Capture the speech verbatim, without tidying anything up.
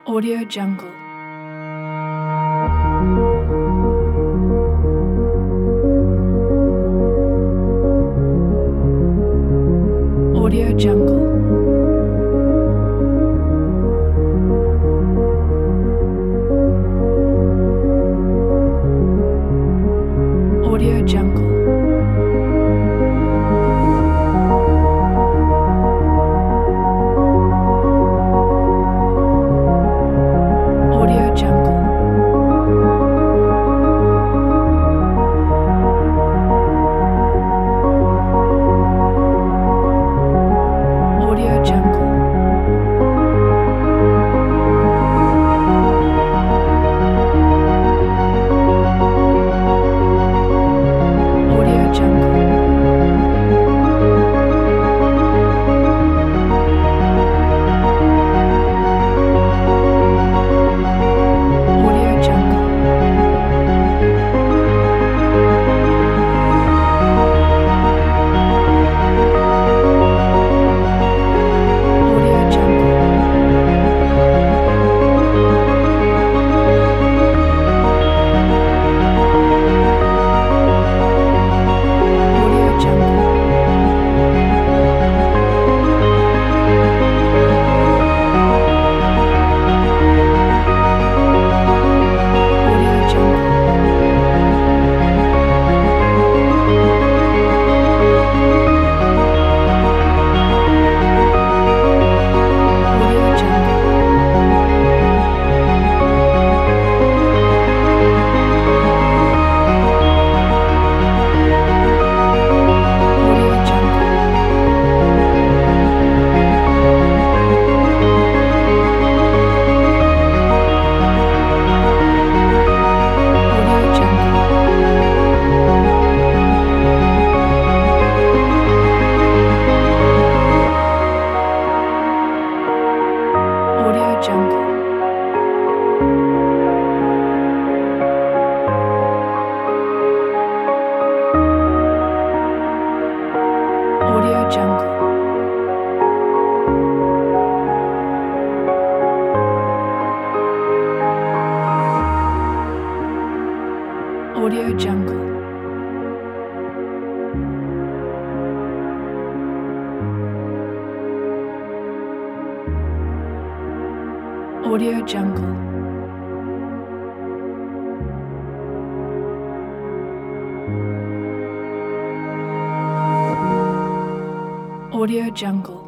Audio Jungle. Audio Jungle. Audio Jungle. Audio Jungle. Audio Jungle. Audio Jungle. Audio Jungle. Audio Jungle. Audio Jungle. Audio Jungle. Audio Jungle. Audio Jungle. Audio Jungle. Audio Jungle. Audio Jungle. Audio Jungle. Audio Jungle. Audio Jungle.